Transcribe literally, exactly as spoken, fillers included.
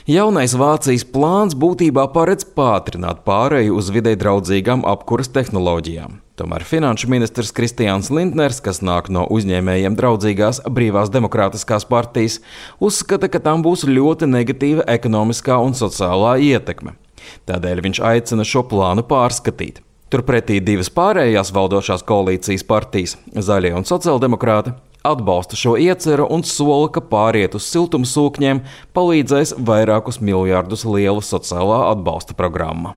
Jaunais Vācijas plāns būtībā paredz pātrināt pāreju uz videi draudzīgām apkuras tehnoloģijām. Tomēr finanšu ministrs Kristiāns Lindners, kas nāk no uzņēmējiem draudzīgās Brīvās demokrātiskās partijas, uzskata, ka tam būs ļoti negatīva ekonomiskā un sociālā ietekme. Tādēļ viņš aicina šo plānu pārskatīt. Turpretī divas pārējās valdošās koalīcijas partijas, Zaļie un Sociāldemokrāti, atbalsta šo ieceru un sola, ka pāriet uz siltumsūkņiem palīdzēs vairākus miljardus liela sociālā atbalsta programma.